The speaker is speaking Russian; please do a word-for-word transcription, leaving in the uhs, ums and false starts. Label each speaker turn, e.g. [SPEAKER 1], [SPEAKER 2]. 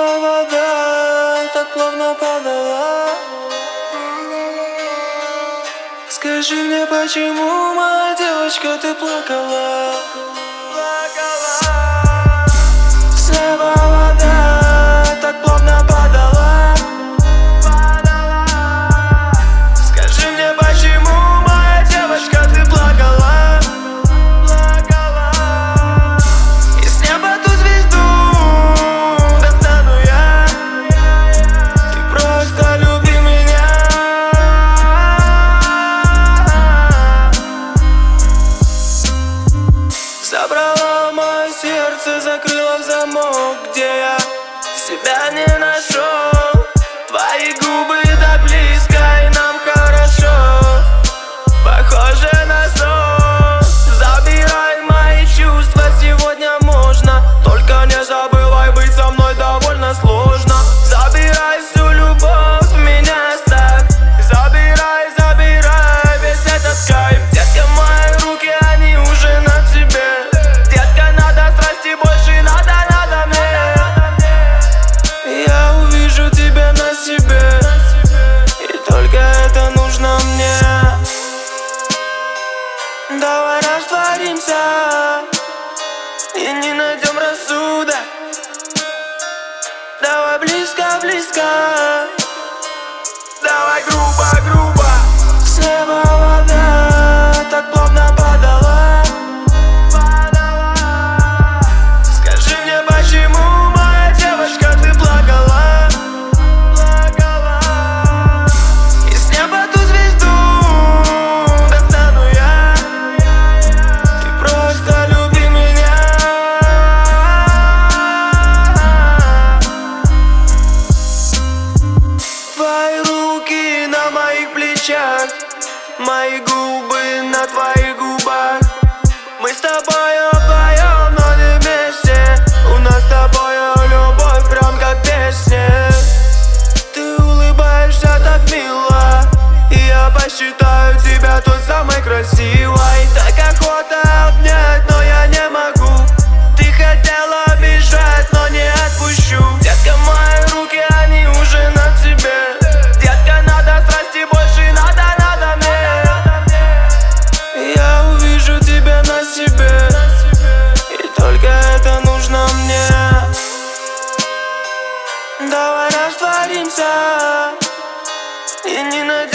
[SPEAKER 1] Небо, вода так плавно падала. Скажи мне, почему, моя девочка, ты плакала? Плакала. С неба вода так плавно падала. Падала. Скажи мне, почему, моя девочка, ты плакала? Плакала. И с неба ту звезду достану я. Ты просто люби меня. Забрала мое сердце, закрыла в замок, где я себя не нашел. Твои губы так близко, и нам хорошо, похоже на сон. Забирай мои чувства, сегодня можно, только не забывай, быть со мной довольно сложно. Забирай всю любовь, меня оставь. Забирай, забирай весь этот кайф. Детка, мои руки, они уже на тебе. Детка, надо страсти больше, надо, надо мне. Я увижу тебя на себе, и только это нужно мне. Давай растворимся и не найдем рассудок. Давай близко, близко. Давай грубо, грубо. С неба вода так плавно падала. Падала. Скажи мне, почему, моя девочка, ты плакала? Плакала. И с неба ту звезду достану я. Ты просто люби меня. Твои руки на моих плечах, мои губы на твоих губах. Мы с тобой вдвоем, но не вместе. У нас с тобой любовь прям как песня. Ты улыбаешься так мило, и я посчитаю тебя той самой красивой. Так охота обнять, но я не могу. Ты хотела бежать, но не отпущу. Детка, мои руки, они уже на тебе. Детка, надо страсти больше, надо, надо мне. Я увижу тебя на себе, и только это нужно мне. Давай растворимся и не найдем